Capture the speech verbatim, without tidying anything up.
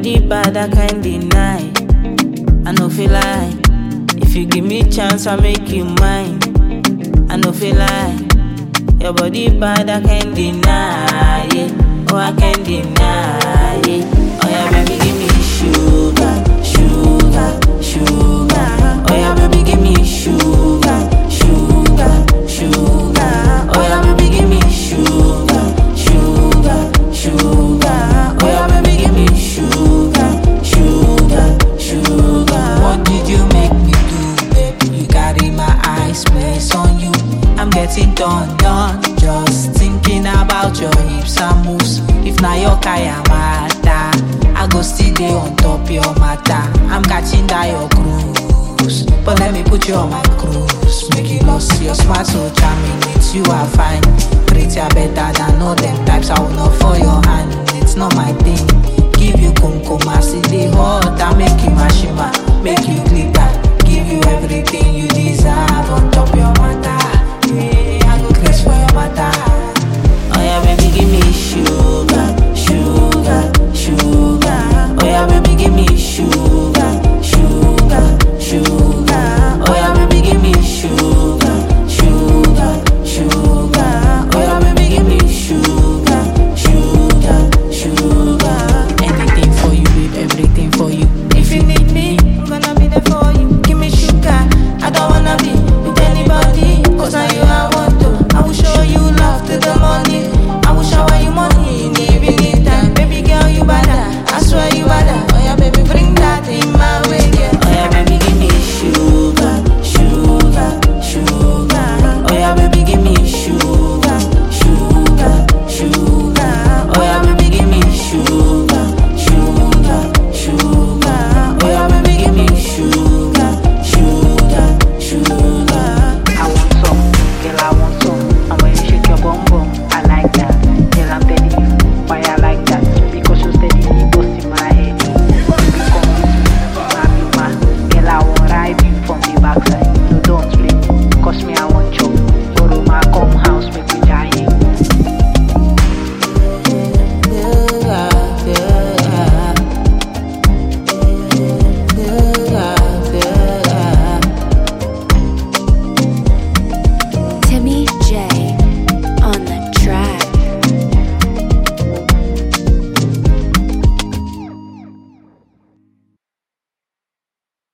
body bad, I can't deny. I no feel lie. If you give me chance, I'll make you mine. I no feel lie. Your body bad, I can't deny it. Oh, I can't deny it. Oh yeah, baby, give me sugar, sugar, sugar. Oh yeah, baby, give me sugar, sugar, sugar. Oh yeah, baby, give me sugar, sugar, sugar. Oh yeah, baby, give me sugar, sugar, sugar. What did you make me do, baby? You carry my eyes, place on you. I'm getting done, done. Just thinking about your hips and moves. If na your kaya matter, I go still dey on top your matter. I'm catching that your cruise, but let me put you on my cruise. Make you lost your smart, so charming. With you I find prettier, better than all them types. I will not for your hand, it's not my thing. Give you kumkum, I see the hot. I make you mashima, make you glitter. Give you everything you deserve on top your matter.